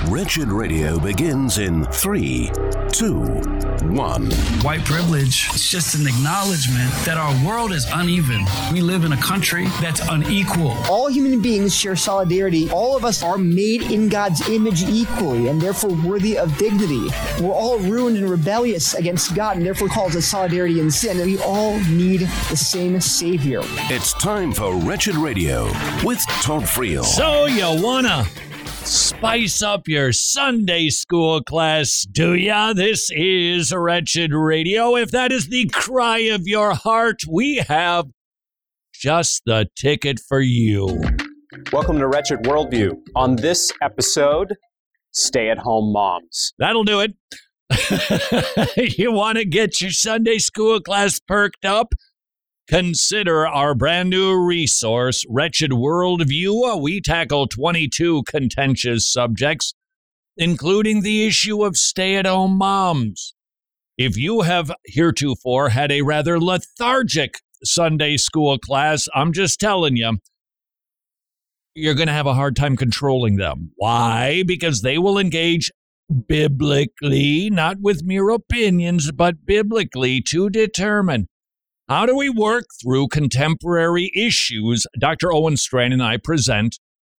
Wretched Radio begins in 3, 2, 1. White privilege, it's just an acknowledgement that our world is uneven. We live in a country that's unequal. All human beings share solidarity. All of us are made in God's image equally and therefore worthy of dignity. We're all ruined and rebellious against God and therefore calls us solidarity in sin. And we all need the same Savior. It's time for Wretched Radio with Todd Friel. So you wanna spice up your Sunday school class, do ya? This is Wretched Radio. If that is the cry of your heart, we have just the ticket for you. Welcome to Wretched Worldview. On this episode, stay-at-home moms. That'll do it. You want to get your Sunday school class perked up? Consider our brand new resource, Wretched Worldview. We tackle 22 contentious subjects, including the issue of stay-at-home moms. If you have heretofore had a rather lethargic Sunday school class, I'm just telling you, you're going to have a hard time controlling them. Why? Because they will engage biblically, not with mere opinions, but biblically to determine how do we work through contemporary issues. Dr. Owen Strachan and I present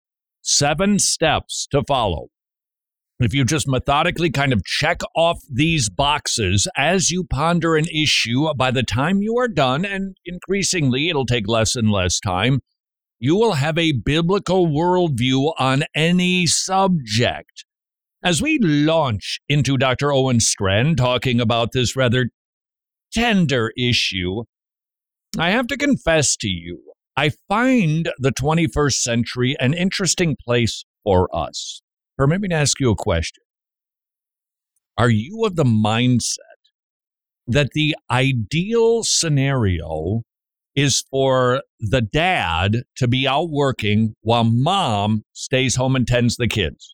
7 steps to follow. If you just methodically kind of check off these boxes as you ponder an issue, by the time you are done, and increasingly it'll take less and less time, you will have a biblical worldview on any subject. As we launch into Dr. Owen Strachan talking about this rather tender issue, I have to confess to you, I find the 21st century an interesting place for us. Permit me to ask you a question. Are you of the mindset that the ideal scenario is for the dad to be out working while mom stays home and tends the kids?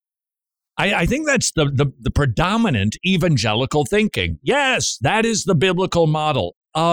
I think that's the predominant evangelical thinking. Yes, that is the biblical model.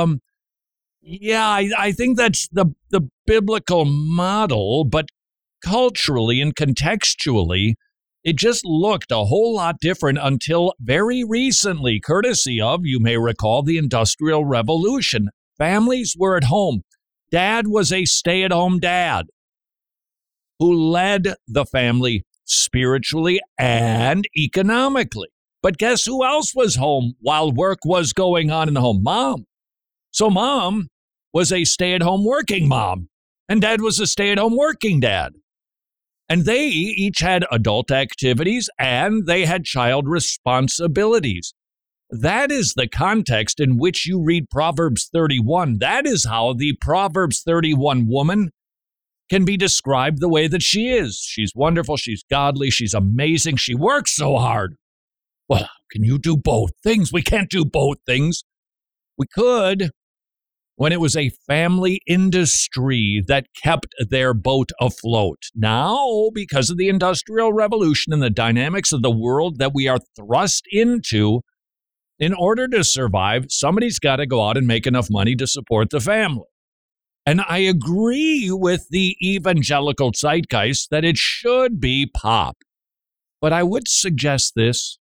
I think that's the biblical model, but culturally and contextually, it just looked a whole lot different until very recently, courtesy of, you may recall, the Industrial Revolution. Families were at home. Dad was a stay-at-home dad who led the family spiritually and economically. But guess who else was home while work was going on in the home? Mom. So mom was a stay-at-home working mom, and dad was a stay-at-home working dad. And they each had adult activities, and they had child responsibilities. That is the context in which you read Proverbs 31. That is how the Proverbs 31 woman can be described the way that she is. She's wonderful, she's godly, she's amazing, she works so hard. Well, how can you do both things? We can't do both things. We could when it was a family industry that kept their boat afloat. Now, because of the Industrial Revolution and the dynamics of the world that we are thrust into, in order to survive, somebody's got to go out and make enough money to support the family. And I agree with the evangelical zeitgeist that it should be pop. But I would suggest this.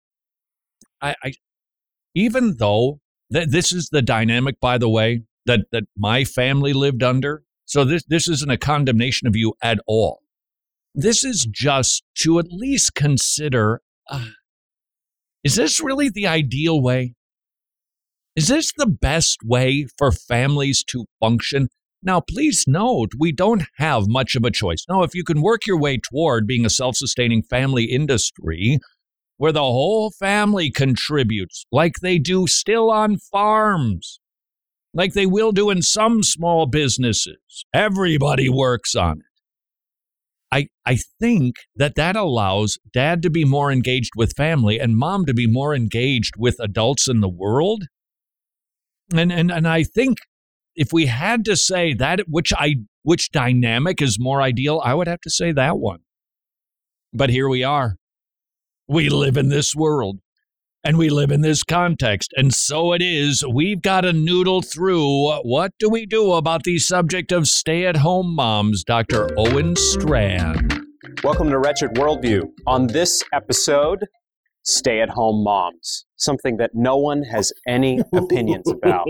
Even though this is the dynamic, by the way, that my family lived under. So this isn't a condemnation of you at all. This is just to at least consider, is this really the ideal way? Is this the best way for families to function? Now, please note, we don't have much of a choice. Now, if you can work your way toward being a self-sustaining family industry where the whole family contributes, like they do still on farms, like they will do in some small businesses, everybody works on it. I think that allows dad to be more engaged with family and mom to be more engaged with adults in the world. And I think if we had to say that which dynamic is more ideal, I would have to say that one. But here we are. We live in this world. And we live in this context. And so it is. We've got to noodle through what do we do about the subject of stay-at-home moms, Dr. Owen Strachan. Welcome to Wretched Worldview. On this episode, stay-at-home moms, something that no one has any opinions about.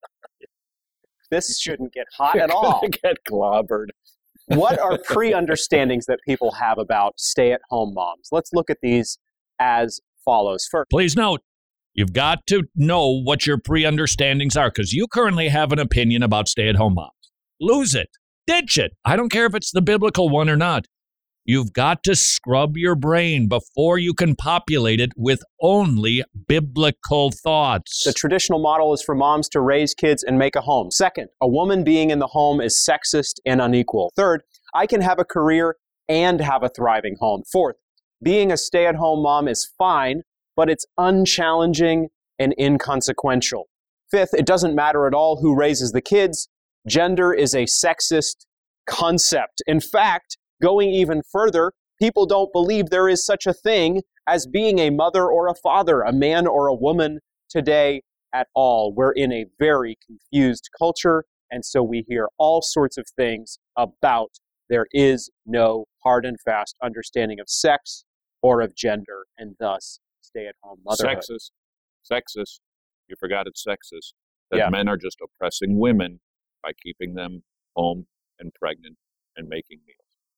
This shouldn't get hot at all. Get clobbered. What are pre-understandings that people have about stay-at-home moms? Let's look at these as follows. First, Please note, you've got to know what your pre-understandings are, because you currently have an opinion about stay-at-home moms. Lose it. Ditch it. I don't care if it's the biblical one or not. You've got to scrub your brain before you can populate it with only biblical thoughts. the traditional model is for moms to raise kids and make a home. Second, a woman being in the home is sexist and unequal. Third, I can have a career and have a thriving home. Fourth, being a stay-at-home mom is fine, but it's unchallenging and inconsequential. Fifth, it doesn't matter at all who raises the kids. Gender is a sexist concept. In fact, going even further, people don't believe there is such a thing as being a mother or a father, a man or a woman today at all. We're in a very confused culture, and so we hear all sorts of things about there is no hard and fast understanding of sex or of gender, and thus stay-at-home motherhood. Sexist. You forgot it's sexist. That Yeah. men are just oppressing women by keeping them home and pregnant and making meals.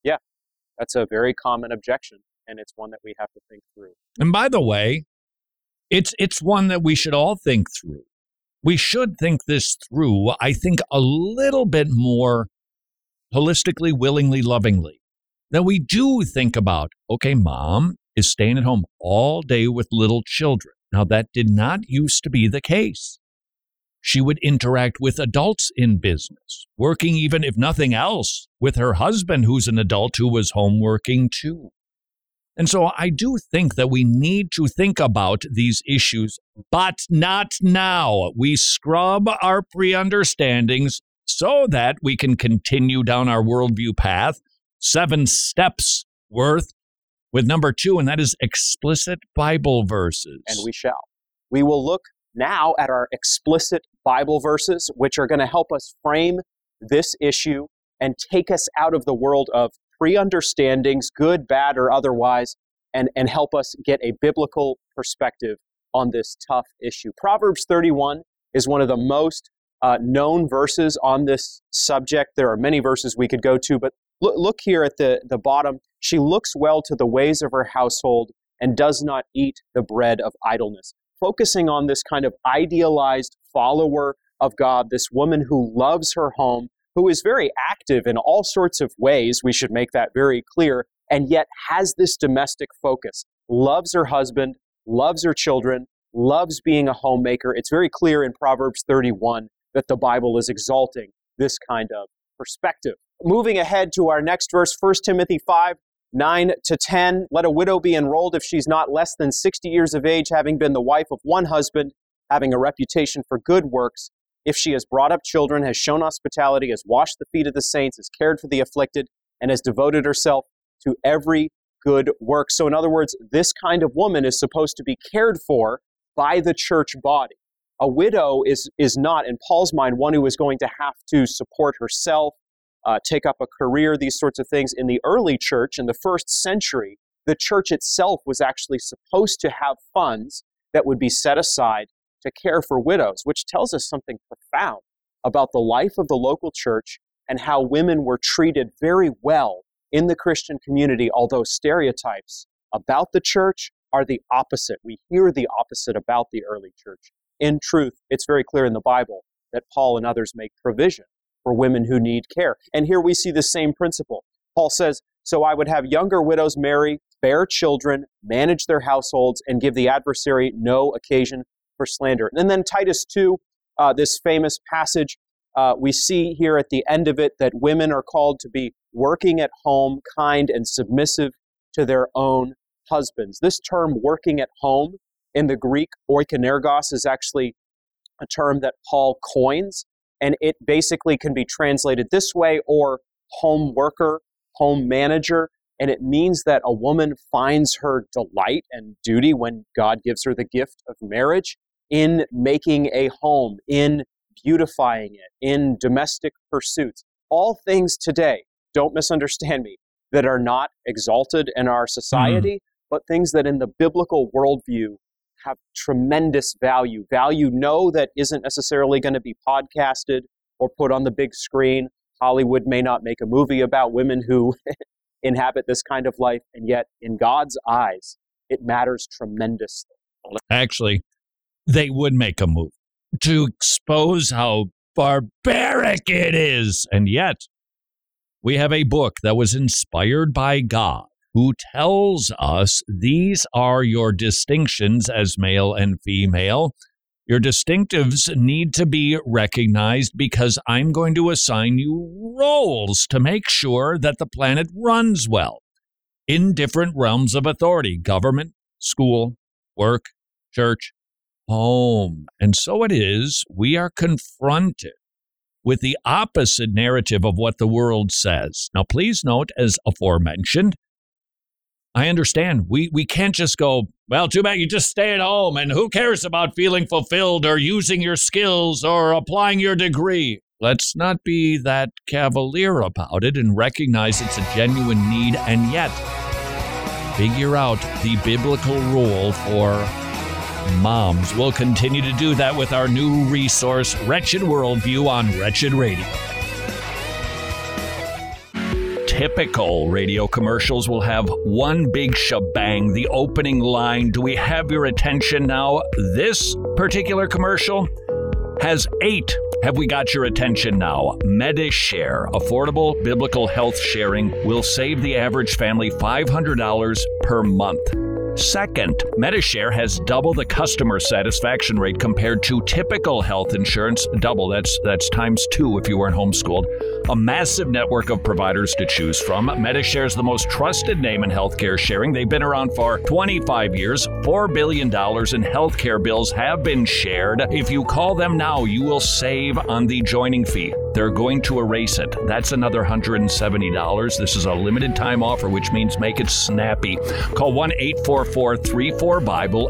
That's a very common objection, and it's one that we have to think through. And by the way, it's one that we should all think through. We should think this through, I think, a little bit more holistically, willingly, lovingly. That we do think about, okay, mom is staying at home all day with little children. Now, that did not used to be the case. She would interact with adults in business, working even, if nothing else, with her husband, who's an adult who was home working too. And so I do think that we need to think about these issues, but not now. We scrub our pre-understandings so that we can continue down our worldview path, 7 steps worth, with number 2, and that is explicit Bible verses. And we shall. We will look now at our explicit Bible verses, which are going to help us frame this issue and take us out of the world of pre-understandings, good, bad, or otherwise, and help us get a biblical perspective on this tough issue. Proverbs 31 is one of the most known verses on this subject. There are many verses we could go to, but look here at the bottom. She looks well to the ways of her household and does not eat the bread of idleness. Focusing on this kind of idealized follower of God, this woman who loves her home, who is very active in all sorts of ways, we should make that very clear, and yet has this domestic focus, loves her husband, loves her children, loves being a homemaker. It's very clear in Proverbs 31 that the Bible is exalting this kind of perspective. Moving ahead to our next verse, 1 Timothy 5, 9 to 10, let a widow be enrolled if she's not less than 60 years of age, having been the wife of one husband, having a reputation for good works, if she has brought up children, has shown hospitality, has washed the feet of the saints, has cared for the afflicted, and has devoted herself to every good work. So in other words, this kind of woman is supposed to be cared for by the church body. A widow is not, in Paul's mind, one who is going to have to support herself, take up a career, these sorts of things. In the early church, in the first century, the church itself was actually supposed to have funds that would be set aside to care for widows, which tells us something profound about the life of the local church and how women were treated very well in the Christian community, although stereotypes about the church are the opposite. We hear the opposite about the early church. In truth, it's very clear in the Bible that Paul and others make provision for women who need care. And here we see the same principle. Paul says, so I would have younger widows marry, bear children, manage their households, and give the adversary no occasion for slander. And then Titus 2, this famous passage, we see here at the end of it that women are called to be working at home, kind and submissive to their own husbands. This term, working at home, in the Greek, oikonergos, is actually a term that Paul coins, and it basically can be translated this way, or home worker, home manager, and it means that a woman finds her delight and duty when God gives her the gift of marriage in making a home, in beautifying it, in domestic pursuits. All things today, don't misunderstand me, that are not exalted in our society, but things that in the biblical worldview have tremendous value. Value, know that isn't necessarily going to be podcasted or put on the big screen. Hollywood may not make a movie about women who inhabit this kind of life, and yet in God's eyes, it matters tremendously. Actually, they would make a movie to expose how barbaric it is. And yet, we have a book that was inspired by God, who tells us these are your distinctions as male and female. Your distinctives need to be recognized because I'm going to assign you roles to make sure that the planet runs well in different realms of authority: government, school, work, church, home. And so it is, we are confronted with the opposite narrative of what the world says. Now, please note, as aforementioned, I understand we can't just go, well, too bad you just stay at home and who cares about feeling fulfilled or using your skills or applying your degree. Let's not be that cavalier about it and recognize it's a genuine need, and yet figure out the biblical role for moms. We'll continue to do that with our new resource, Wretched Worldview, on Wretched Radio. Typical radio commercials will have one big shebang, the opening line. Do we have your attention now? This particular commercial has 8. Have we got your attention now? Medishare, affordable biblical health sharing, will save the average family $500 per month. Second, Medishare has double the customer satisfaction rate compared to typical health insurance. Double, that's times 2 if you weren't homeschooled. A massive network of providers to choose from. Medishare is the most trusted name in healthcare sharing. They've been around for 25 years. $4 billion in healthcare bills have been shared. If you call them now, you will save on the joining fee. They're going to erase it. That's another $170. This is a limited time offer, which means make it snappy. Call 1-844-34-BIBLE,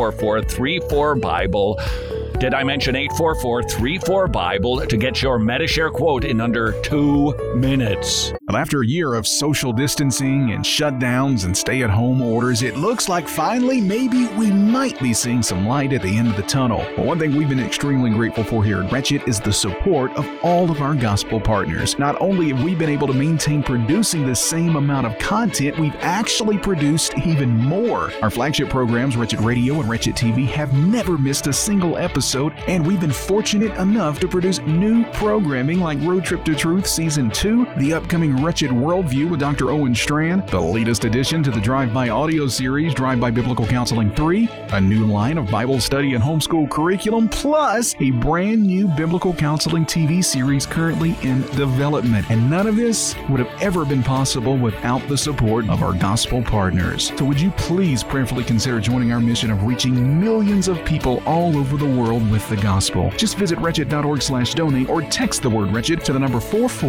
844-34-BIBLE. Did I mention 844-34-BIBLE to get your Medishare quote in under 2 minutes? Well, after a year of social distancing and shutdowns and stay-at-home orders, it looks like finally maybe we might be seeing some light at the end of the tunnel. Well, one thing we've been extremely grateful for here at Wretched is the support of all of our gospel partners. Not only have we been able to maintain producing the same amount of content, we've actually produced even more. Our flagship programs, Wretched Radio and Wretched TV, have never missed a single episode, and we've been fortunate enough to produce new programming like Road Trip to Truth Season 2, the upcoming Wretched Worldview with Dr. Owen Strand, the latest addition to the Drive-By audio series, Drive-By Biblical Counseling 3, a new line of Bible study and homeschool curriculum, plus a brand new Biblical Counseling TV series currently in development. And none of this would have ever been possible without the support of our gospel partners. So would you please prayerfully consider joining our mission of reaching millions of people all over the world with the gospel? Just visit wretched.org/donate or text the word wretched to the number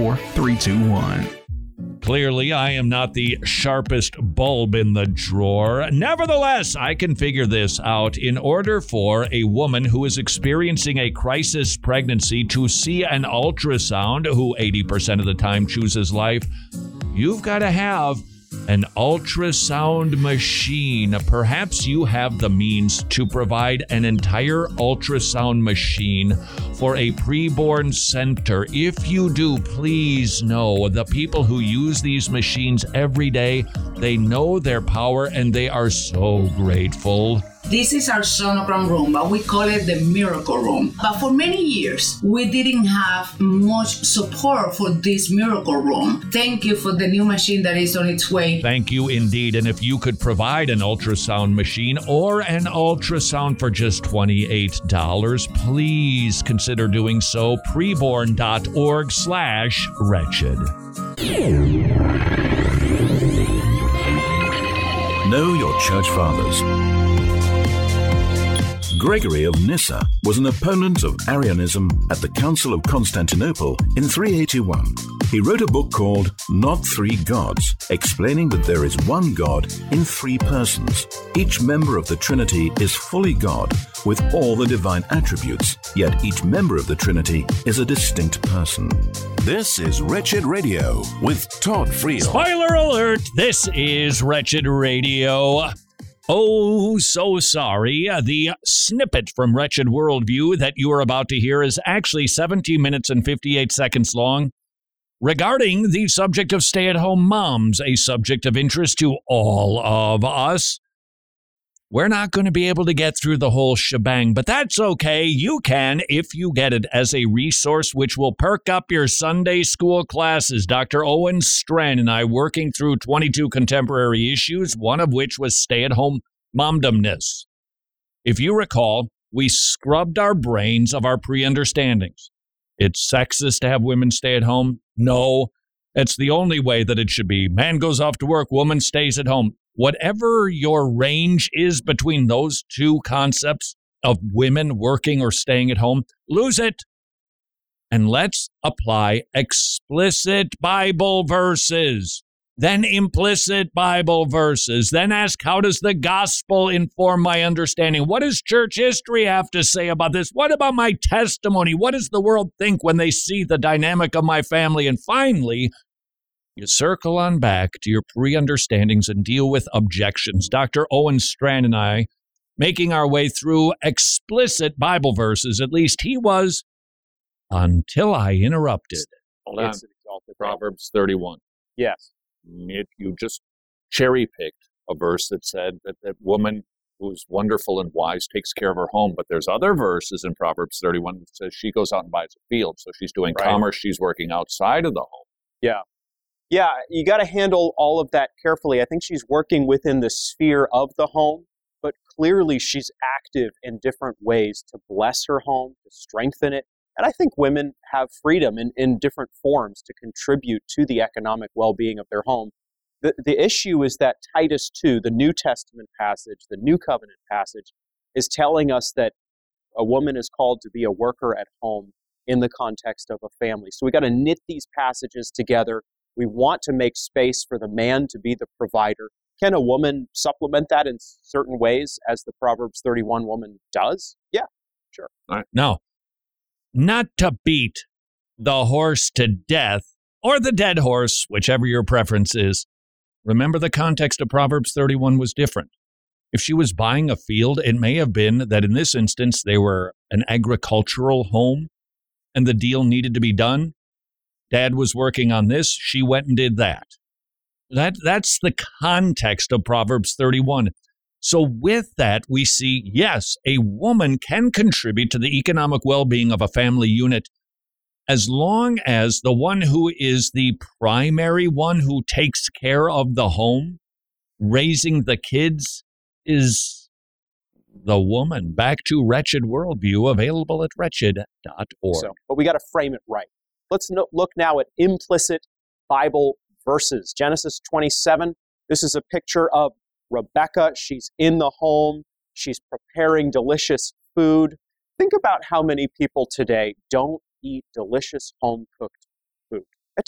44321. Clearly, I am not the sharpest bulb in the drawer. Nevertheless, I can figure this out. In order for a woman who is experiencing a crisis pregnancy to see an ultrasound, who 80% of the time chooses life, you've got to have an ultrasound machine. Perhaps you have the means to provide an entire ultrasound machine for a preborn center. If you do, please know the people who use these machines every day, they know their power and they are so grateful. This is our sonogram room, but we call it the miracle room. But for many years, we didn't have much support for this miracle room. Thank you for the new machine that is on its way. Thank you indeed. And if you could provide an ultrasound machine or an ultrasound for just $28, please consider doing so. Preborn.org/wretched. Know your church fathers. Gregory of Nyssa was an opponent of Arianism at the Council of Constantinople in 381. He wrote a book called Not Three Gods, explaining that there is one God in 3 persons. Each member of the Trinity is fully God, with all the divine attributes, yet each member of the Trinity is a distinct person. This is Wretched Radio with Todd Friel. Spoiler alert, this is Wretched Radio. Oh, so sorry. The snippet from Wretched Worldview that you are about to hear is actually 17 minutes and 58 seconds long, regarding the subject of stay-at-home moms, a subject of interest to all of us. We're not going to be able to get through the whole shebang, but that's okay. You can if you get it as a resource which will perk up your Sunday school classes. Dr. Owen Strachan and I working through 22 contemporary issues, one of which was stay-at-home momdomness. If you recall, we scrubbed our brains of our pre-understandings. It's sexist to have women stay at home? No. It's the only way that it should be. Man goes off to work, woman stays at home. Whatever your range is between those two concepts of women working or staying at home, lose it. And let's apply explicit Bible verses, then implicit Bible verses, then ask, how does the gospel inform my understanding? What does church history have to say about this? What about my testimony? What does the world think when they see the dynamic of my family? And finally, you circle on back to your pre-understandings and deal with objections. Dr. Owen Strachan and I, making our way through explicit Bible verses, at least he was, until I interrupted. Hold on. Proverbs 31. Yes. You just cherry-picked a verse that said that woman who's wonderful and wise takes care of her home, but there's other verses in Proverbs 31 that says she goes out and buys a field, so she's doing commerce, she's working outside of the home. Yeah. Yeah, you got to handle all of that carefully. I think she's working within the sphere of the home, but clearly she's active in different ways to bless her home, to strengthen it. And I think women have freedom in different forms to contribute to the economic well-being of their home. The issue is that Titus 2, the New Testament passage, the New Covenant passage, is telling us that a woman is called to be a worker at home in the context of a family. So we got to knit these passages together. We want to make space for the man to be the provider. Can a woman supplement that in certain ways, as the Proverbs 31 woman does? Yeah, sure. All right. No, not to beat the horse to death, or the dead horse, whichever your preference is. Remember, the context of Proverbs 31 was different. If she was buying a field, it may have been that in this instance they were an agricultural home and the deal needed to be done. Dad was working on this. She went and did that. That's the context of Proverbs 31. So with that, we see, yes, a woman can contribute to the economic well-being of a family unit as long as the one who is the primary one who takes care of the home, raising the kids, is the woman. Back to Wretched Worldview, available at wretched.org. But we got to frame it right. Let's look now at implicit Bible verses. Genesis 27, this is a picture of Rebecca. She's in the home. She's preparing delicious food. Think about how many people today don't eat delicious home-cooked food.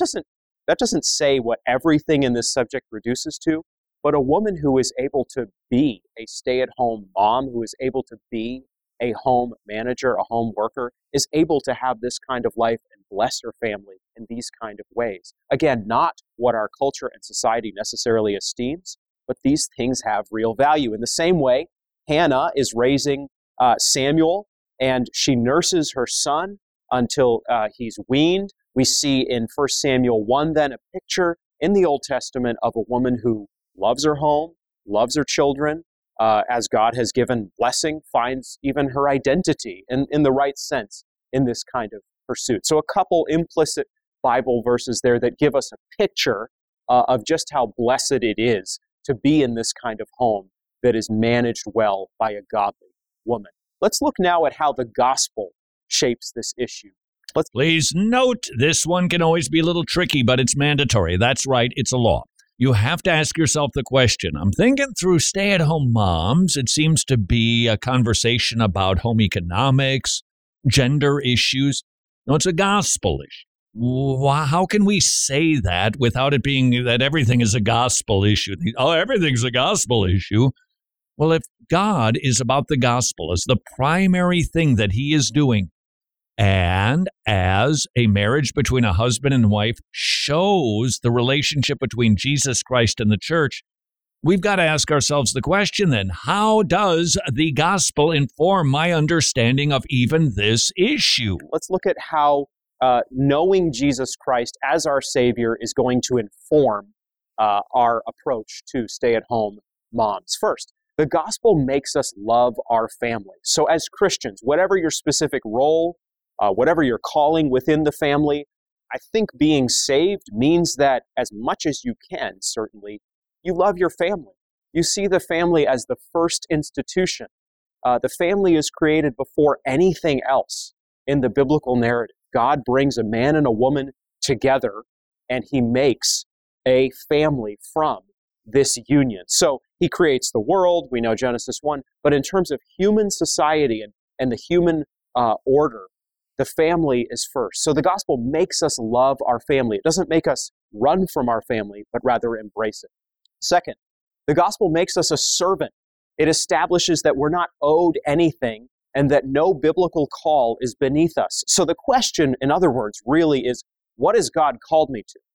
That doesn't say what everything in this subject reduces to, but a woman who is able to be a stay-at-home mom, who is able to be a home manager, a home worker, is able to have this kind of life and bless her family in these kind of ways. Again, not what our culture and society necessarily esteems, but these things have real value. In the same way, Hannah is raising Samuel, and she nurses her son until he's weaned. We see in 1 Samuel 1 then a picture in the Old Testament of a woman who loves her home, loves her children, as God has given blessing, finds even her identity in the right sense in this kind of pursuit. So a couple implicit Bible verses there that give us a picture of just how blessed it is to be in this kind of home that is managed well by a godly woman. Let's look now at how the gospel shapes this issue. Please note, this one can always be a little tricky, but it's mandatory. That's right, it's a law. You have to ask yourself the question. I'm thinking through stay-at-home moms. It seems to be a conversation about home economics, gender issues. No, it's a gospel issue. How can we say that without it being that everything is a gospel issue? Oh, everything's a gospel issue. Well, if God is about the gospel as the primary thing that he is doing, And as a marriage between a husband and wife shows the relationship between Jesus Christ and the church, we've got to ask ourselves the question then, how does the gospel inform my understanding of even this issue? Let's look at how knowing Jesus Christ as our Savior is going to inform our approach to stay-at-home moms. First, the gospel makes us love our family. So as Christians, whatever your specific role, whatever your calling within the family, I think being saved means that as much as you can, certainly, you love your family. You see the family as the first institution. The family is created before anything else in the biblical narrative. God brings a man and a woman together, and he makes a family from this union. So he creates the world, we know Genesis 1, but in terms of human society and the human order, the family is first. So the gospel makes us love our family. It doesn't make us run from our family, but rather embrace it. Second, the gospel makes us a servant. It establishes that we're not owed anything and that no biblical call is beneath us. So the question, in other words, really is, what has God called me to?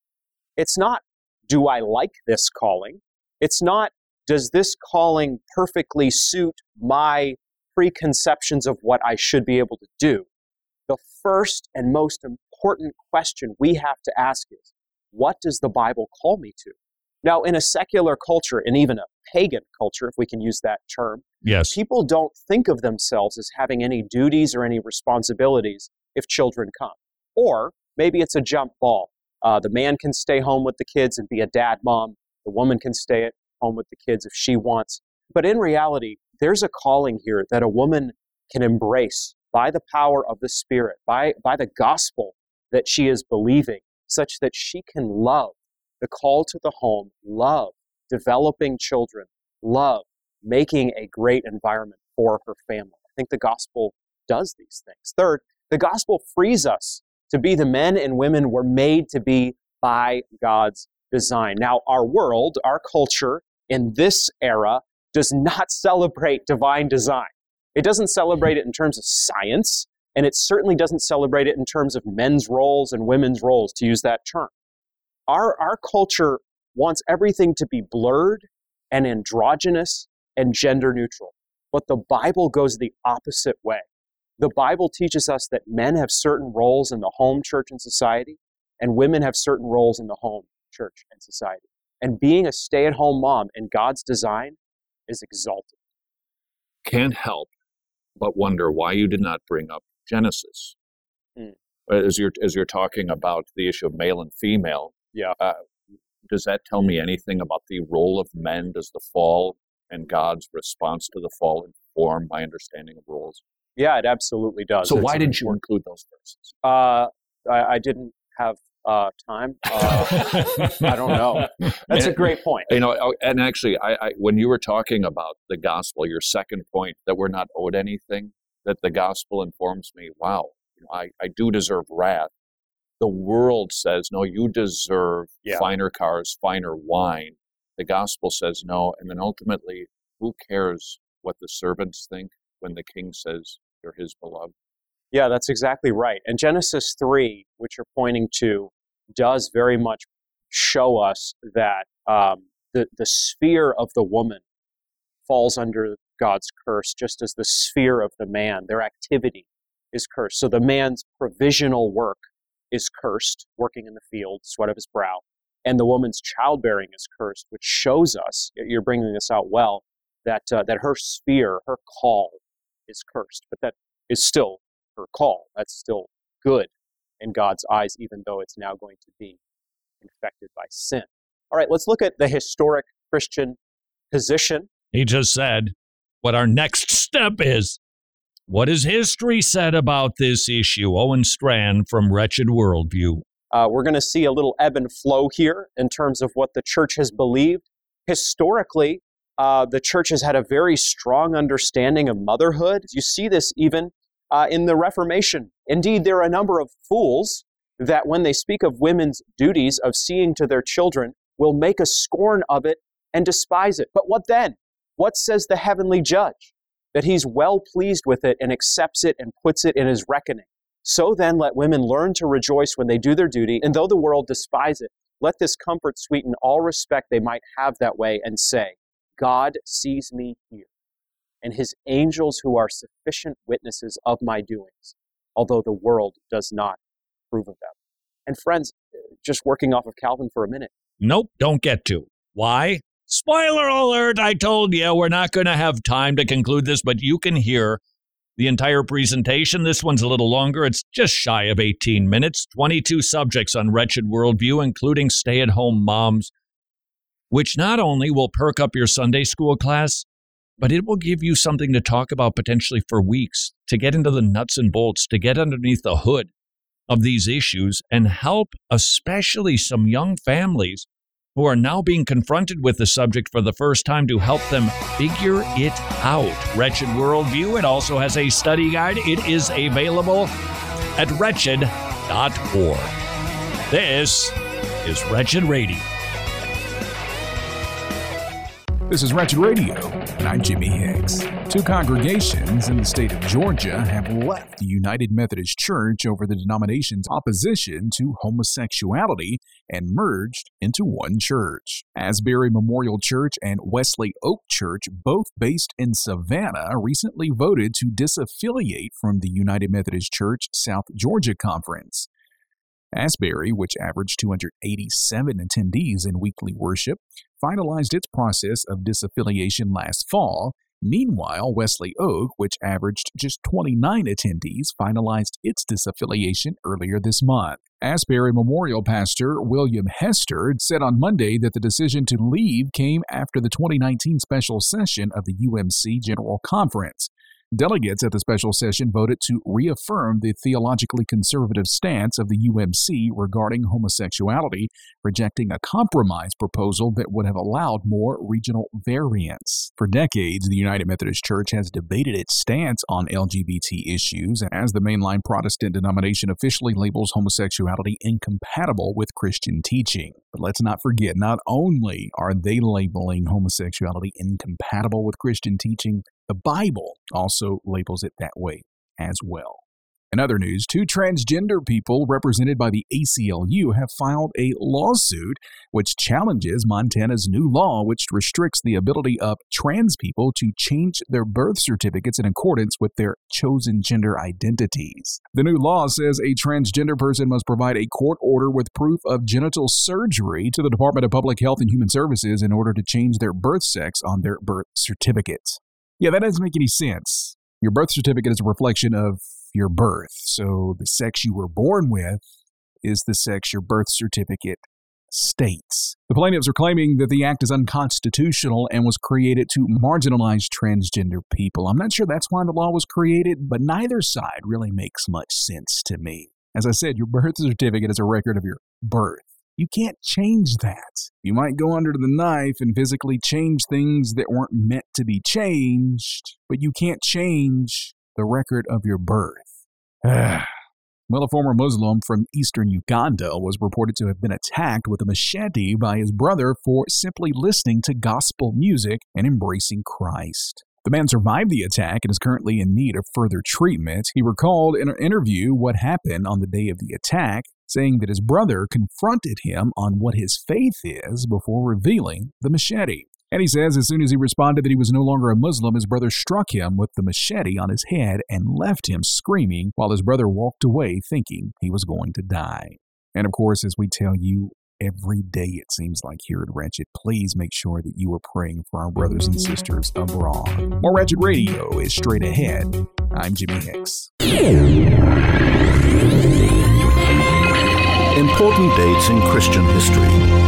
It's not, do I like this calling? It's not, does this calling perfectly suit my preconceptions of what I should be able to do? The first and most important question we have to ask is, what does the Bible call me to? Now, in a secular culture, and even a pagan culture, if we can use that term, Yes. people don't think of themselves as having any duties or any responsibilities if children come. Or maybe it's a jump ball. The man can stay home with the kids and be a dad mom. The woman can stay at home with the kids if she wants. But in reality, there's a calling here that a woman can embrace by the power of the Spirit, by the gospel that she is believing, such that she can love the call to the home, love developing children, love making a great environment for her family. I think the gospel does these things. Third, the gospel frees us to be the men and women we're made to be by God's design. Now, our world, our culture in this era does not celebrate divine design. It doesn't celebrate it in terms of science, and it certainly doesn't celebrate it in terms of men's roles and women's roles, to use that term. Our culture wants everything to be blurred and androgynous and gender neutral. But the Bible goes the opposite way. The Bible teaches us that men have certain roles in the home, church, and society, and women have certain roles in the home, church, and society. And being a stay-at-home mom in God's design is exalted. Can't help but wonder why you did not bring up Genesis. As you're talking about the issue of male and female, does that tell me anything about the role of men? Does the fall and God's response to the fall inform my understanding of roles? Yeah, it absolutely does. So why didn't you include those verses? I didn't have time. I don't know. That's a great point. You know, and actually, I when you were talking about the gospel, your second point, that we're not owed anything, that the gospel informs me, wow, I do deserve wrath. The world says, no, you deserve finer cars, finer wine. The gospel says no. And then ultimately, who cares what the servants think when the king says you're his beloved? Yeah, that's exactly right. And Genesis 3, which you're pointing to, does very much show us that the sphere of the woman falls under God's curse, just as the sphere of the man, their activity, is cursed. So the man's provisional work is cursed, working in the field, sweat of his brow, and the woman's childbearing is cursed, which shows us, you're bringing this out well, that her sphere, her call, is cursed. But that is still her call. That's still good in God's eyes, even though it's now going to be infected by sin. All right, let's look at the historic Christian position. He just said what our next step is. What has history said about this issue? Owen Strand from Wretched Worldview. We're going to see a little ebb and flow here in terms of what the church has believed. Historically, the church has had a very strong understanding of motherhood. You see this even in the Reformation. Indeed, there are a number of fools that when they speak of women's duties of seeing to their children will make a scorn of it and despise it. But what then? What says the heavenly judge? That he's well pleased with it and accepts it and puts it in his reckoning. So then let women learn to rejoice when they do their duty, and though the world despise it, let this comfort sweeten all respect they might have that way, and say, God sees me here, and his angels who are sufficient witnesses of my doings, although the world does not approve of them. And friends, just working off of Calvin for a minute. Nope, don't get to. Why? Spoiler alert, I told you we're not going to have time to conclude this, but you can hear the entire presentation. This one's a little longer. It's just shy of 18 minutes, 22 subjects on wretched worldview, including stay-at-home moms, which not only will perk up your Sunday school class, but it will give you something to talk about potentially for weeks, to get into the nuts and bolts, to get underneath the hood of these issues and help especially some young families who are now being confronted with the subject for the first time, to help them figure it out. Wretched Worldview, it also has a study guide. It is available at wretched.org. This is Wretched Radio. This is Wretched Radio, and I'm Jimmy Hicks. Two congregations in the state of Georgia have left the United Methodist Church over the denomination's opposition to homosexuality and merged into one church. Asbury Memorial Church and Wesley Oak Church, both based in Savannah, recently voted to disaffiliate from the United Methodist Church South Georgia Conference. Asbury, which averaged 287 attendees in weekly worship, finalized its process of disaffiliation last fall. Meanwhile, Wesley Oak, which averaged just 29 attendees, finalized its disaffiliation earlier this month. Asbury Memorial pastor William Hester said on Monday that the decision to leave came after the 2019 special session of the UMC General Conference. Delegates at the special session voted to reaffirm the theologically conservative stance of the UMC regarding homosexuality, rejecting a compromise proposal that would have allowed more regional variance. For decades, the United Methodist Church has debated its stance on LGBT issues, as the mainline Protestant denomination officially labels homosexuality incompatible with Christian teaching. But let's not forget, not only are they labeling homosexuality incompatible with Christian teaching, the Bible also labels it that way as well. In other news, two transgender people represented by the ACLU have filed a lawsuit which challenges Montana's new law, which restricts the ability of trans people to change their birth certificates in accordance with their chosen gender identities. The new law says a transgender person must provide a court order with proof of genital surgery to the Department of Public Health and Human Services in order to change their birth sex on their birth certificates. Yeah, that doesn't make any sense. Your birth certificate is a reflection of your birth, so the sex you were born with is the sex your birth certificate states. The plaintiffs are claiming that the act is unconstitutional and was created to marginalize transgender people. I'm not sure that's why the law was created, but neither side really makes much sense to me. As I said, your birth certificate is a record of your birth. You can't change that. You might go under the knife and physically change things that weren't meant to be changed, but you can't change the record of your birth. Well, a former Muslim from eastern Uganda was reported to have been attacked with a machete by his brother for simply listening to gospel music and embracing Christ. The man survived the attack and is currently in need of further treatment. He recalled in an interview what happened on the day of the attack, saying that his brother confronted him on what his faith is before revealing the machete. And he says as soon as he responded that he was no longer a Muslim, his brother struck him with the machete on his head and left him screaming while his brother walked away thinking he was going to die. And of course, as we tell you every day, it seems like here at Wretched, please make sure that you are praying for our brothers and sisters abroad. More Wretched Radio is straight ahead. I'm Jimmy Hicks. Important dates in Christian history.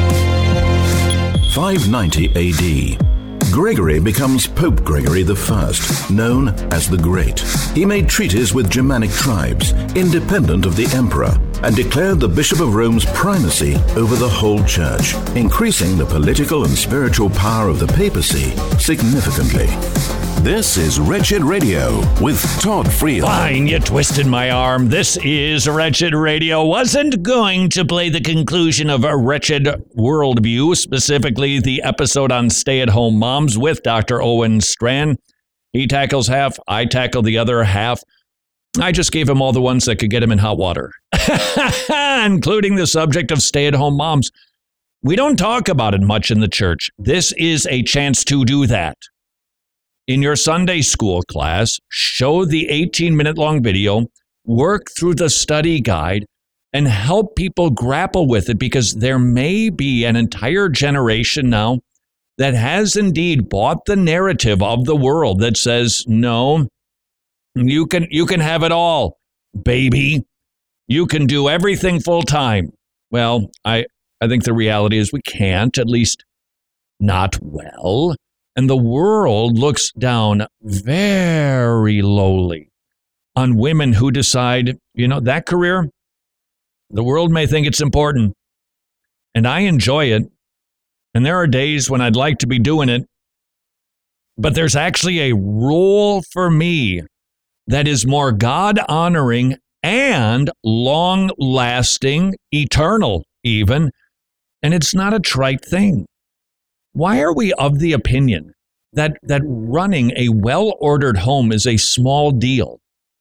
590 AD. Gregory becomes Pope Gregory I, known as the Great. He made treaties with Germanic tribes, independent of the emperor, and declared the Bishop of Rome's primacy over the whole church, increasing the political and spiritual power of the papacy significantly. This is Wretched Radio with Todd Friel. Fine, you twisted my arm. This is Wretched Radio. Wasn't going to play the conclusion of a Wretched Worldview, specifically the episode on stay-at-home moms with Dr. Owen Strachan. He tackles half, I tackle the other half. I just gave him all the ones that could get him in hot water, including the subject of stay-at-home moms. We don't talk about it much in the church. This is a chance to do that. In your Sunday school class, show the 18-minute long video, work through the study guide, and help people grapple with it, because there may be an entire generation now that has indeed bought the narrative of the world that says, no, you can have it all, baby. You can do everything full time. Well, I think the reality is we can't, at least not well. And the world looks down very lowly on women who decide, that career, the world may think it's important. And I enjoy it. And there are days when I'd like to be doing it. But there's actually a role for me that is more God-honoring and long-lasting, eternal even, and it's not a trite thing. Why are we of the opinion that running a well-ordered home is a small deal?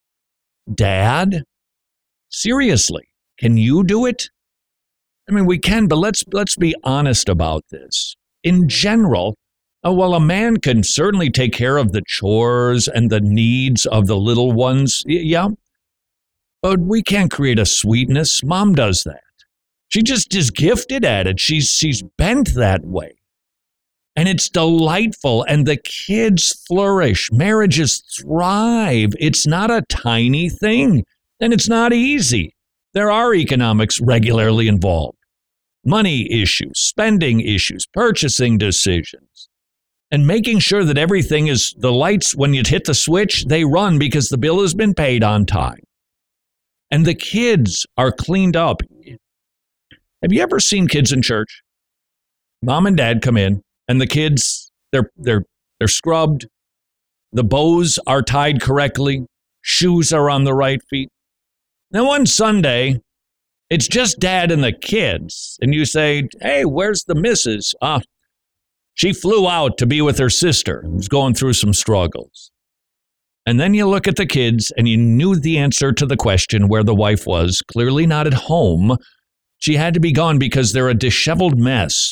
Dad? Seriously, can you do it? I mean, we can, but let's be honest about this. In general, a man can certainly take care of the chores and the needs of the little ones. Yeah. But we can't create a sweetness. Mom does that. She just is gifted at it. She's bent that way. And it's delightful. And the kids flourish. Marriages thrive. It's not a tiny thing. And it's not easy. There are economics regularly involved. Money issues, spending issues, purchasing decisions. And making sure that everything is, the lights, when you hit the switch, they run because the bill has been paid on time. And the kids are cleaned up. Have you ever seen kids in church? Mom and dad come in, and the kids, they're scrubbed. The bows are tied correctly. Shoes are on the right feet. Now, one Sunday, it's just dad and the kids. And you say, hey, where's the missus? She flew out to be with her sister, who's going through some struggles. And then you look at the kids, and you knew the answer to the question where the wife was, clearly not at home. She had to be gone because they're a disheveled mess.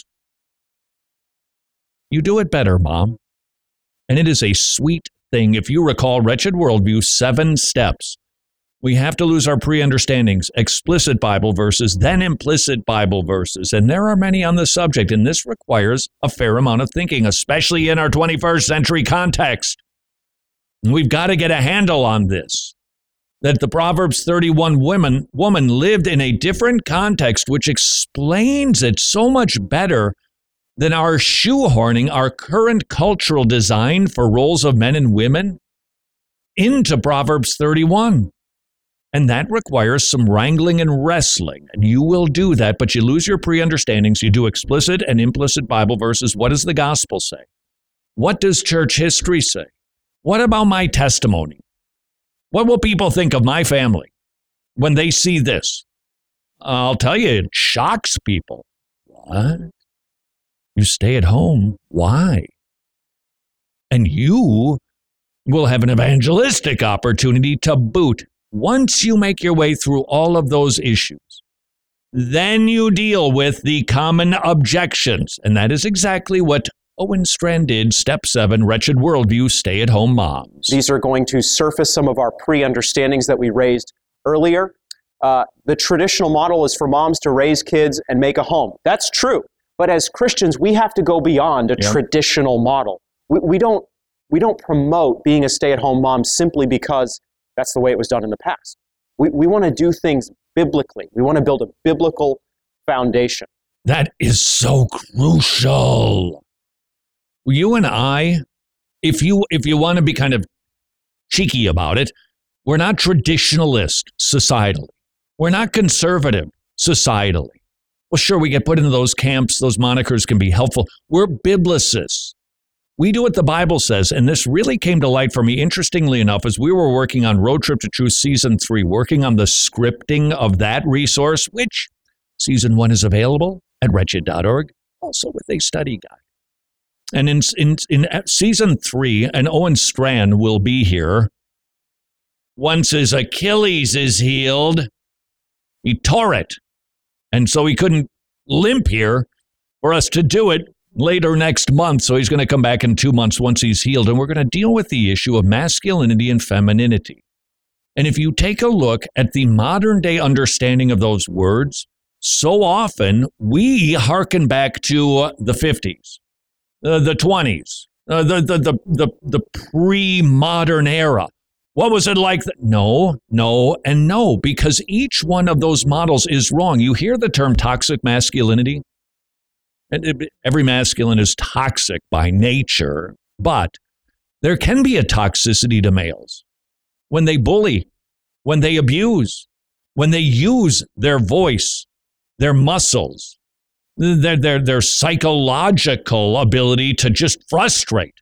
You do it better, Mom. And it is a sweet thing. If you recall Wretched Worldview, 7 steps. We have to lose our pre-understandings, explicit Bible verses, then implicit Bible verses. And there are many on the subject, and this requires a fair amount of thinking, especially in our 21st century context. And we've got to get a handle on this, that the Proverbs 31 woman lived in a different context, which explains it so much better than our shoehorning our current cultural design for roles of men and women into Proverbs 31. And that requires some wrangling and wrestling. And you will do that, but you lose your pre-understandings. You do explicit and implicit Bible verses. What does the gospel say? What does church history say? What about my testimony? What will people think of my family when they see this? I'll tell you, it shocks people. What? You stay at home. Why? And you will have an evangelistic opportunity to boot. Once you make your way through all of those issues, then you deal with the common objections. And that is exactly what Owen Strand did. Step 7, Wretched Worldview, Stay-at-Home Moms. These are going to surface some of our pre-understandings that we raised earlier. The traditional model is for moms to raise kids and make a home. That's true. But as Christians, we have to go beyond a traditional model. We don't promote being a stay-at-home mom simply because that's the way it was done in the past. We want to do things biblically. We want to build a biblical foundation. That is so crucial. You and I, if you want to be kind of cheeky about it, we're not traditionalist societally. We're not conservative societally. Well, sure, we get put into those camps. Those monikers can be helpful. We're biblicists. We do what the Bible says, and this really came to light for me, interestingly enough, as we were working on Road Trip to Truth Season 3, working on the scripting of that resource, which Season 1 is available at wretched.org, also with a study guide. And in Season 3, and Owen Strand will be here, once his Achilles is healed, he tore it. And so he couldn't limp here for us to do it later next month. So he's going to come back in 2 months once he's healed. And we're going to deal with the issue of masculinity and femininity. And if you take a look at the modern day understanding of those words, so often we hearken back to the 50s, the 20s, the pre-modern era. What was it like? No, and no, because each one of those models is wrong. You hear the term toxic masculinity? And every masculine is toxic by nature, but there can be a toxicity to males when they bully, when they abuse, when they use their voice, their muscles, their psychological ability to just frustrate.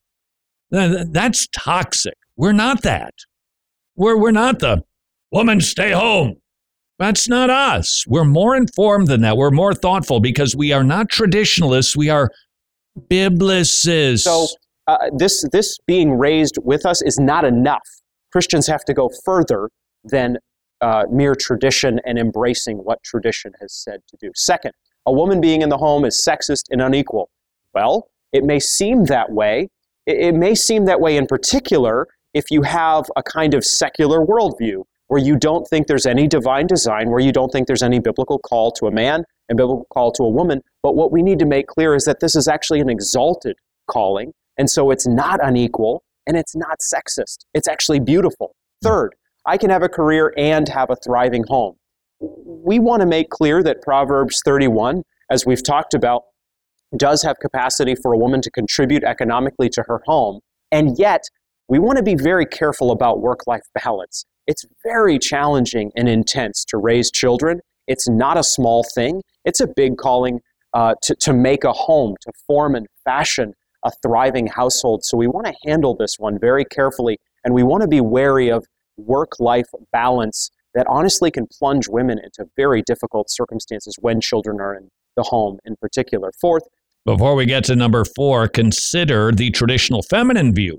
That's toxic. We're not that. We're not the woman stay home. That's not us. We're more informed than that. We're more thoughtful because we are not traditionalists. We are biblicists. So this being raised with us is not enough. Christians have to go further than mere tradition and embracing what tradition has said to do. Second, a woman being in the home is sexist and unequal. Well, it may seem that way. It may seem that way in particular if you have a kind of secular worldview where you don't think there's any divine design, where you don't think there's any biblical call to a man and biblical call to a woman. But what we need to make clear is that this is actually an exalted calling, and so it's not unequal and it's not sexist. It's actually beautiful. Third, I can have a career and have a thriving home. We want to make clear that Proverbs 31, as we've talked about, does have capacity for a woman to contribute economically to her home, and yet we want to be very careful about work-life balance. It's very challenging and intense to raise children. It's not a small thing. It's a big calling to make a home, to form and fashion a thriving household. So we want to handle this one very carefully, and we want to be wary of work-life balance that honestly can plunge women into very difficult circumstances when children are in the home in particular. Fourth, before we get to number 4, consider the traditional feminine view.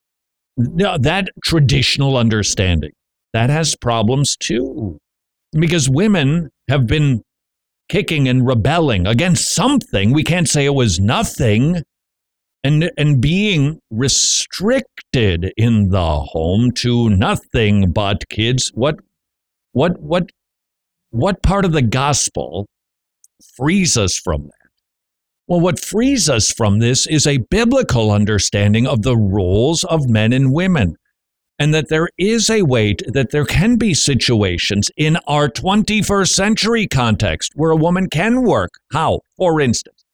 Now, that traditional understanding, that has problems too, because women have been kicking and rebelling against something. We can't say it was nothing, and being restricted in the home to nothing but kids. What part of the gospel frees us from that? Well, what frees us from this is a biblical understanding of the roles of men and women, and that there is a way that there can be situations in our 21st century context where a woman can work. How? For instance,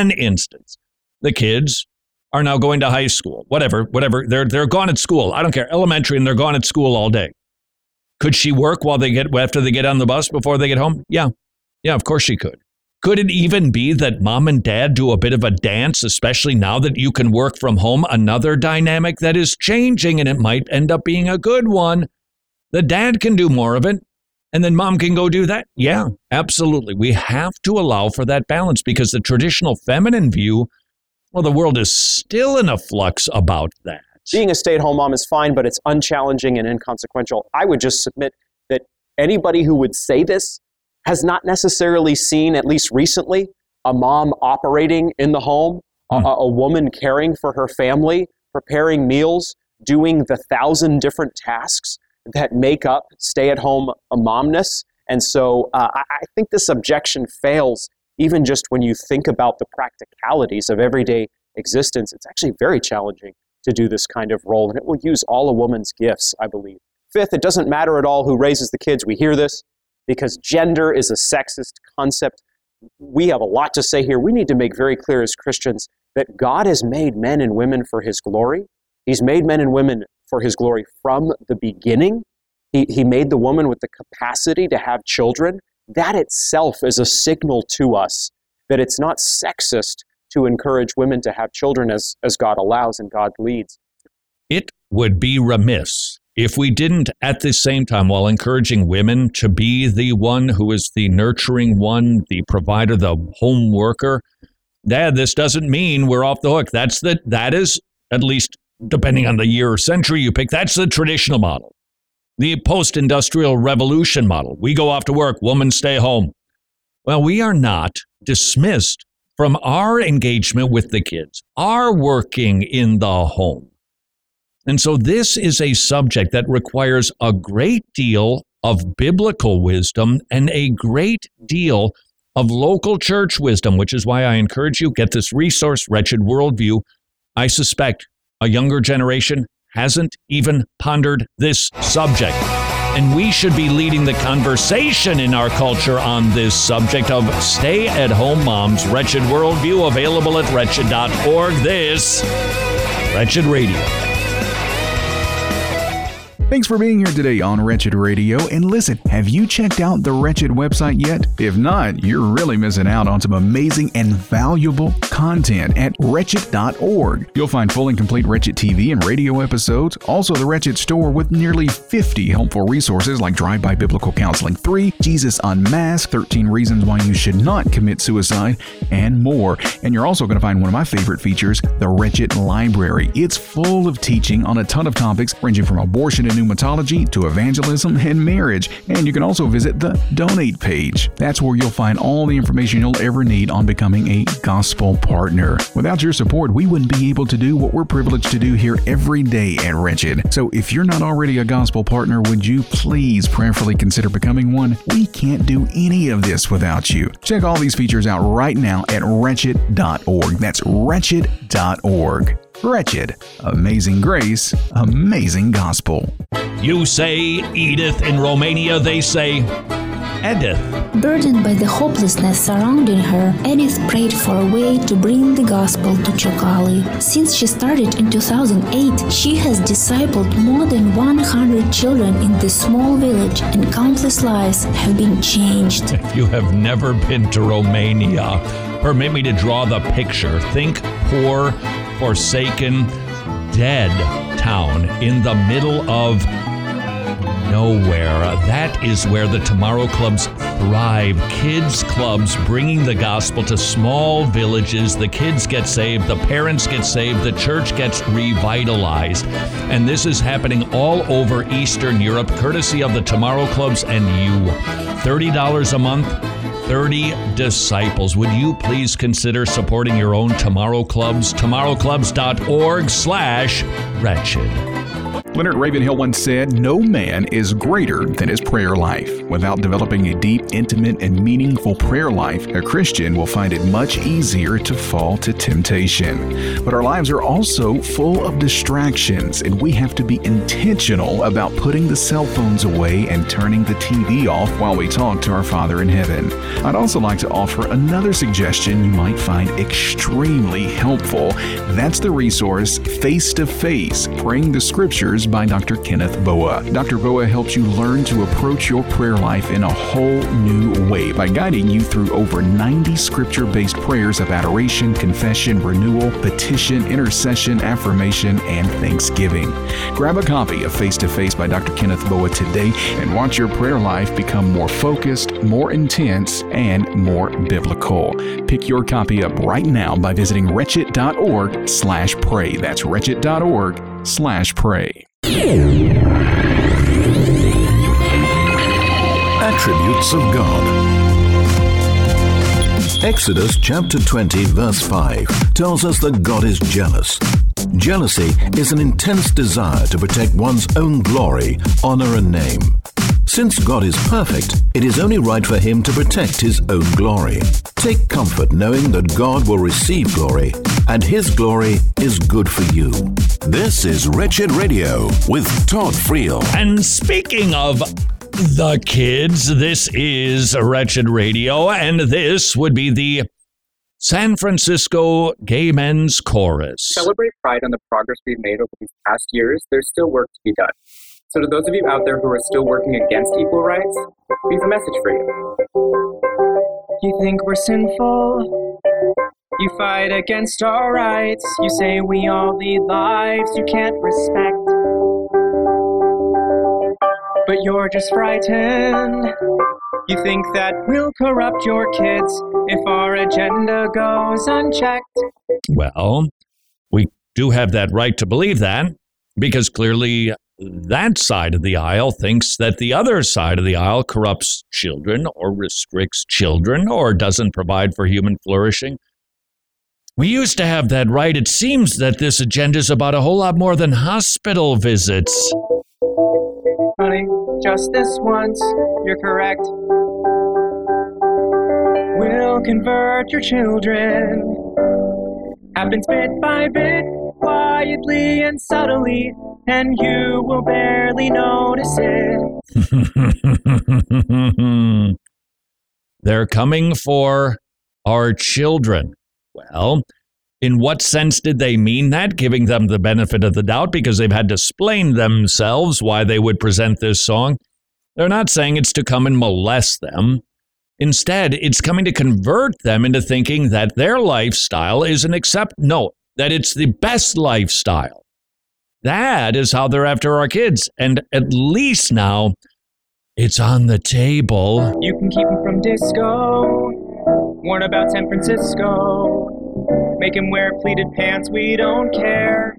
the kids are now going to high school, whatever. They're gone at school. I don't care, elementary, and they're gone at school all day. Could she work after they get on the bus before they get home? Yeah, of course she could. Could it even be that mom and dad do a bit of a dance, especially now that you can work from home? Another dynamic that is changing, and it might end up being a good one. The dad can do more of it, and then mom can go do that. Yeah, absolutely. We have to allow for that balance because the traditional feminine view, well, the world is still in a flux about that. Being a stay-at-home mom is fine, but it's unchallenging and inconsequential. I would just submit that anybody who would say this has not necessarily seen, at least recently, a mom operating in the home, a woman caring for her family, preparing meals, doing the 1,000 different tasks that make up stay-at-home momness. And so I think this objection fails even just when you think about the practicalities of everyday existence. It's actually very challenging to do this kind of role, and it will use all a woman's gifts, I believe. Fifth, it doesn't matter at all who raises the kids. We hear this because gender is a sexist concept. We have a lot to say here. We need to make very clear as Christians that God has made men and women for his glory. He's made men and women for his glory from the beginning. He made the woman with the capacity to have children. That itself is a signal to us that it's not sexist to encourage women to have children as God allows and God leads. It would be remiss if we didn't, at the same time, while encouraging women to be the one who is the nurturing one, the provider, the home worker, Dad, this doesn't mean we're off the hook. That is, at least depending on the year or century you pick, that's the traditional model. The post-industrial revolution model. We go off to work, women stay home. Well, we are not dismissed from our engagement with the kids, our working in the home. And so this is a subject that requires a great deal of biblical wisdom and a great deal of local church wisdom, which is why I encourage you, get this resource, Wretched Worldview. I suspect a younger generation hasn't even pondered this subject. And we should be leading the conversation in our culture on this subject of stay-at-home moms. Wretched Worldview, available at wretched.org. This, Wretched Radio. Thanks for being here today on Wretched Radio. And listen, have you checked out the Wretched website yet? If not, you're really missing out on some amazing and valuable content at wretched.org. You'll find full and complete Wretched TV and radio episodes, also the Wretched store with nearly 50 helpful resources like Drive-By Biblical Counseling 3, Jesus Unmasked, 13 Reasons Why You Should Not Commit Suicide, and more. And you're also going to find one of my favorite features, the Wretched Library. It's full of teaching on a ton of topics ranging from abortion and pneumatology to evangelism and marriage. And you can also visit the donate page. That's where you'll find all the information you'll ever need on becoming a gospel partner. Without your support, we wouldn't be able to do what we're privileged to do here every day at Wretched. So if you're not already a gospel partner, would you please prayerfully consider becoming one? We can't do any of this without you. Check all these features out right now at wretched.org. That's wretched.org. Wretched. Amazing grace, amazing gospel. You say Edith. In Romania, they say Edith. Burdened by the hopelessness surrounding her, Edith prayed for a way to bring the gospel to Ciocali. Since she started in 2008, she has discipled more than 100 children in this small village, and countless lives have been changed. If you have never been to Romania, permit me to draw the picture. Think poor, forsaken, dead town in the middle of nowhere. That is where the Tomorrow Clubs thrive. Kids clubs bringing the gospel to small villages. The kids get saved, the parents get saved, the church gets revitalized. And this is happening all over Eastern Europe, courtesy of the Tomorrow Clubs and you. $30 a month. 30 disciples. Would you please consider supporting your own Tomorrow Clubs? tomorrowclubs.org/wretched. Leonard Ravenhill once said, "No man is greater than his prayer life." Without developing a deep, intimate, and meaningful prayer life, a Christian will find it much easier to fall to temptation. But our lives are also full of distractions, and we have to be intentional about putting the cell phones away and turning the TV off while we talk to our Father in heaven. I'd also like to offer another suggestion you might find extremely helpful. That's the resource, Face to Face, Praying the Scriptures by Dr. Kenneth Boa. Dr. Boa helps you learn to approach your prayer life in a whole new way by guiding you through over 90 scripture-based prayers of adoration, confession, renewal, petition, intercession, affirmation, and thanksgiving. Grab a copy of Face to Face by Dr. Kenneth Boa today and watch your prayer life become more focused, more intense, and more biblical. Pick your copy up right now by visiting wretched.org/pray. That's wretched.org/pray. Attributes of God. Exodus chapter 20 verse 5 tells us that God is jealous. Jealousy is an intense desire to protect one's own glory, honor, and name. Since God is perfect, it is only right for him to protect his own glory. Take comfort knowing that God will receive glory, and his glory is good for you. This is Wretched Radio with Todd Friel. And speaking of the kids, this is Wretched Radio, and this would be the San Francisco Gay Men's Chorus. Celebrate Pride on the progress we've made over these past years. There's still work to be done. So to those of you out there who are still working against equal rights, we have a message for you. You think we're sinful? You fight against our rights. You say we all lead lives you can't respect. But you're just frightened. You think that we'll corrupt your kids if our agenda goes unchecked. Well, we do have that right to believe that, because clearly that side of the aisle thinks that the other side of the aisle corrupts children or restricts children or doesn't provide for human flourishing. We used to have that right. It seems that this agenda is about a whole lot more than hospital visits. Honey, just this once, you're correct. We'll convert your children. Happens bit by bit, quietly and subtly, and you will barely notice it. They're coming for our children. Well, in what sense did they mean that? Giving them the benefit of the doubt because they've had to explain themselves why they would present this song. They're not saying it's to come and molest them. Instead, it's coming to convert them into thinking that their lifestyle is that it's the best lifestyle. That is how they're after our kids. And at least now, it's on the table. You can keep them from disco. Warn about San Francisco. Make him wear pleated pants, we don't care.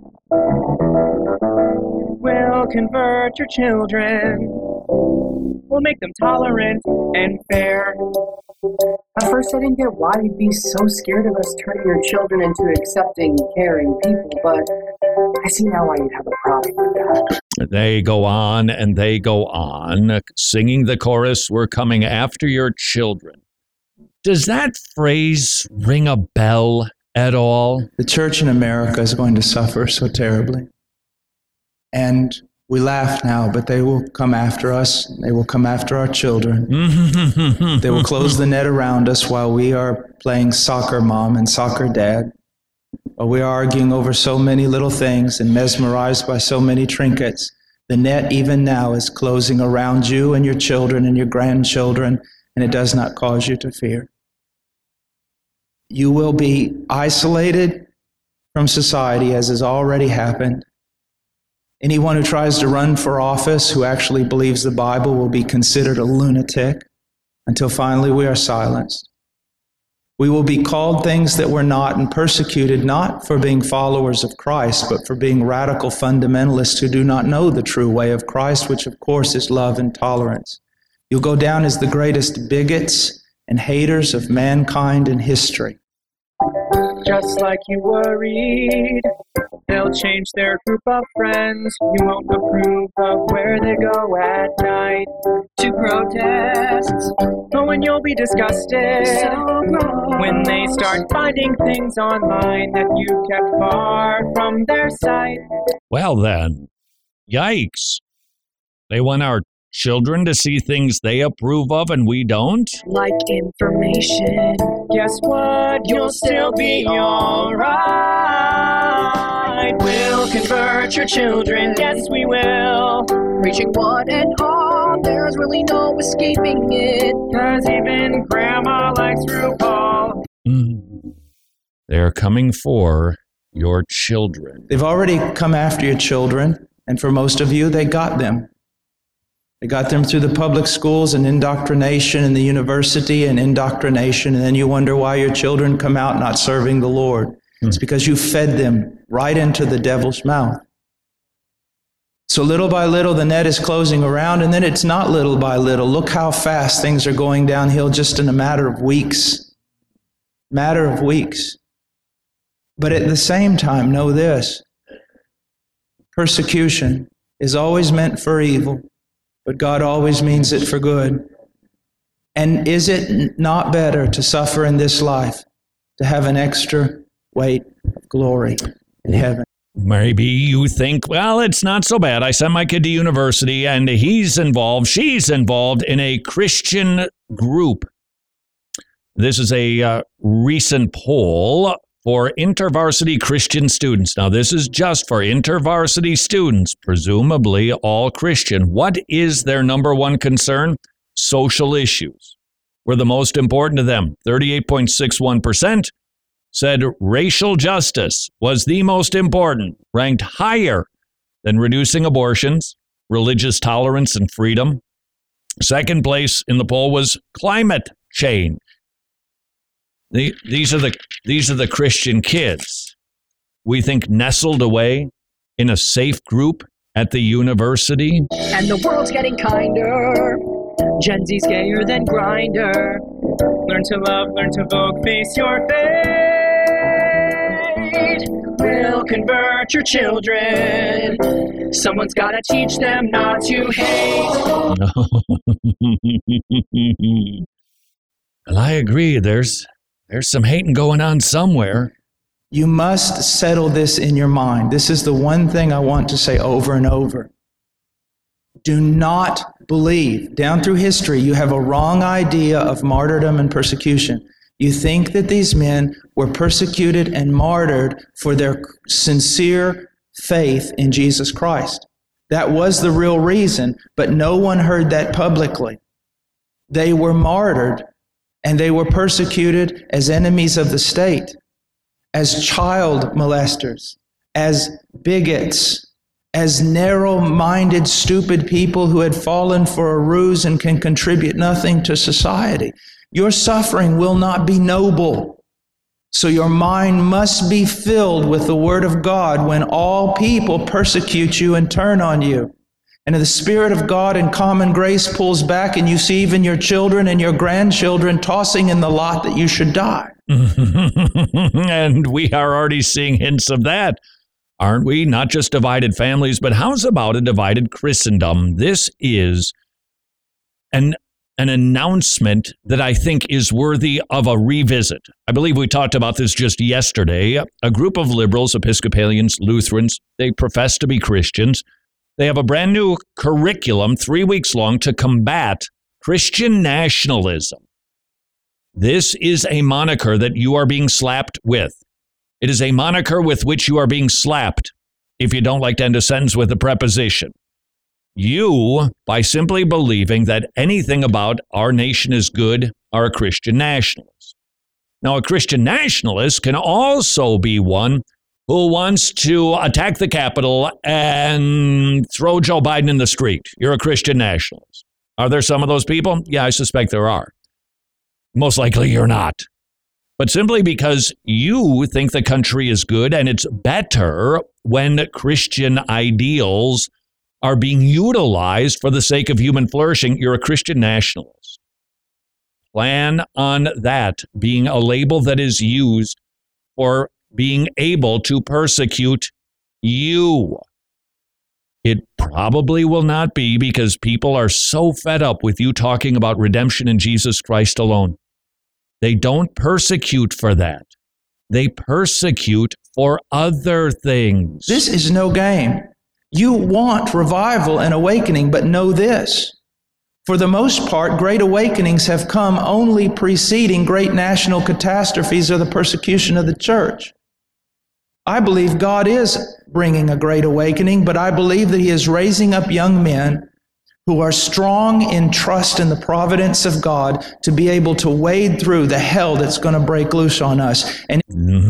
We'll convert your children. We'll make them tolerant and fair. At first I didn't get why you'd be so scared of us turning your children into accepting, caring people, but I see now why you'd have a problem with that. They go on and they go on, singing the chorus, "We're coming after your children." Does that phrase ring a bell at all? The church in America is going to suffer so terribly. And we laugh now, but they will come after us. They will come after our children. They will close the net around us while we are playing soccer mom and soccer dad. While we are arguing over so many little things and mesmerized by so many trinkets, the net even now is closing around you and your children and your grandchildren, and it does not cause you to fear. You will be isolated from society, as has already happened. Anyone who tries to run for office who actually believes the Bible will be considered a lunatic until finally we are silenced. We will be called things that we're not and persecuted not for being followers of Christ, but for being radical fundamentalists who do not know the true way of Christ, which of course is love and tolerance. You'll go down as the greatest bigots and haters of mankind in history. Just like you worried, they'll change their group of friends. You won't approve of where they go at night to protest. Oh, and you'll be disgusted when they start finding things online that you kept far from their sight. Well then, yikes. They want our children to see things they approve of and we don't? Like information. Guess what? You'll still be alright. We'll convert your children, yes we will. Reaching one and all, there's really no escaping it. 'Cause even Grandma likes RuPaul. They're coming for your children. They've already come after your children, and for most of you, they got them. They got them through the public schools and indoctrination and the university and indoctrination, and then you wonder why your children come out not serving the Lord. It's because you fed them right into the devil's mouth. So little by little, the net is closing around, and then it's not little by little. Look how fast things are going downhill just in a matter of weeks. Matter of weeks. But at the same time, know this. Persecution is always meant for evil. But God always means it for good. And is it not better to suffer in this life, to have an extra weight of glory in heaven? Maybe you think, well, it's not so bad. I sent my kid to university and she's involved in a Christian group. This is a recent poll for InterVarsity Christian students. Now, this is just for InterVarsity students, presumably all Christian. What is their number one concern? Social issues were the most important to them. 38.61% said racial justice was the most important, ranked higher than reducing abortions, religious tolerance, and freedom. Second place in the poll was climate change. These are the Christian kids we think nestled away in a safe group at the university. And the world's getting kinder. Gen Z's gayer than Grindr. Learn to love, learn to vogue, face your fate. We'll convert your children. Someone's gotta teach them not to hate. Well, I agree. There's some hating going on somewhere. You must settle this in your mind. This is the one thing I want to say over and over. Do not believe. Down through history, you have a wrong idea of martyrdom and persecution. You think that these men were persecuted and martyred for their sincere faith in Jesus Christ. That was the real reason, but no one heard that publicly. They were martyred and they were persecuted as enemies of the state, as child molesters, as bigots, as narrow-minded, stupid people who had fallen for a ruse and can contribute nothing to society. Your suffering will not be noble. So your mind must be filled with the Word of God when all people persecute you and turn on you. And the Spirit of God in common grace pulls back, and you see even your children and your grandchildren tossing in the lot that you should die. And we are already seeing hints of that, aren't we? Not just divided families, but how's about a divided Christendom? This is an announcement that I think is worthy of a revisit. I believe we talked about this just yesterday. A group of liberals, Episcopalians, Lutherans, they profess to be Christians. They have a brand new curriculum, 3 weeks long, to combat Christian nationalism. This is a moniker that you are being slapped with. It is a moniker with which you are being slapped if you don't like to end a sentence with a preposition. You, by simply believing that anything about our nation is good, are a Christian nationalist. Now, a Christian nationalist can also be one who wants to attack the Capitol and throw Joe Biden in the street. You're a Christian nationalist. Are there some of those people? Yeah, I suspect there are. Most likely you're not. But simply because you think the country is good and it's better when Christian ideals are being utilized for the sake of human flourishing, you're a Christian nationalist. Plan on that being a label that is used for being able to persecute you. It probably will not be, because people are so fed up with you talking about redemption in Jesus Christ alone. They don't persecute for that. They persecute for other things. This is no game. You want revival and awakening, but know this. For the most part, great awakenings have come only preceding great national catastrophes or the persecution of the church. I believe God is bringing a great awakening, but I believe that He is raising up young men who are strong in trust in the providence of God to be able to wade through the hell that's going to break loose on us. And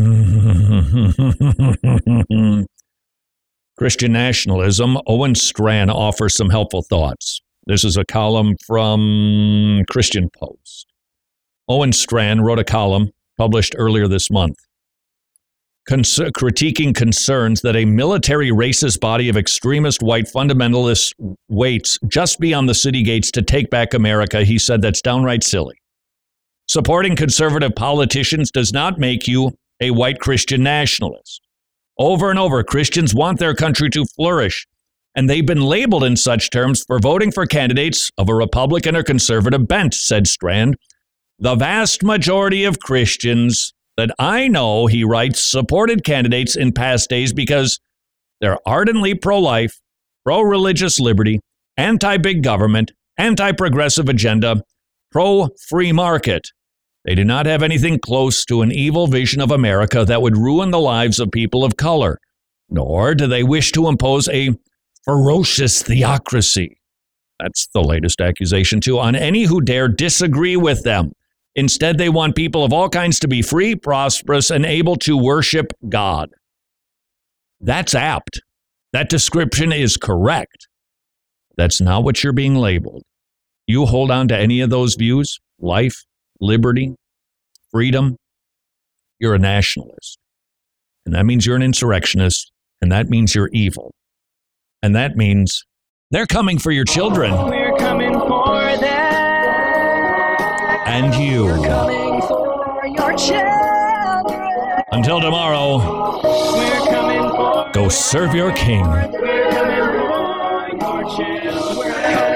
Christian nationalism, Owen Strachan offers some helpful thoughts. This is a column from Christian Post. Owen Strachan wrote a column published earlier this month, critiquing concerns that a military racist body of extremist white fundamentalists waits just beyond the city gates to take back America. He said that's downright silly. Supporting conservative politicians does not make you a white Christian nationalist. Over and over, Christians want their country to flourish, and they've been labeled in such terms for voting for candidates of a Republican or conservative bent, said Strand. The vast majority of Christians that I know, he writes, supported candidates in past days because they're ardently pro-life, pro-religious liberty, anti-big government, anti-progressive agenda, pro-free market. They do not have anything close to an evil vision of America that would ruin the lives of people of color, nor do they wish to impose a ferocious theocracy. That's the latest accusation, too, on any who dare disagree with them. Instead, they want people of all kinds to be free, prosperous, and able to worship God. That's apt. That description is correct. That's not what you're being labeled. You hold on to any of those views, life, liberty, freedom, you're a nationalist. And that means you're an insurrectionist, and that means you're evil. And that means they're coming for your children. We're coming for them. And you. We're coming for your children. Until tomorrow, We're coming for go serve your king. We're coming for your children.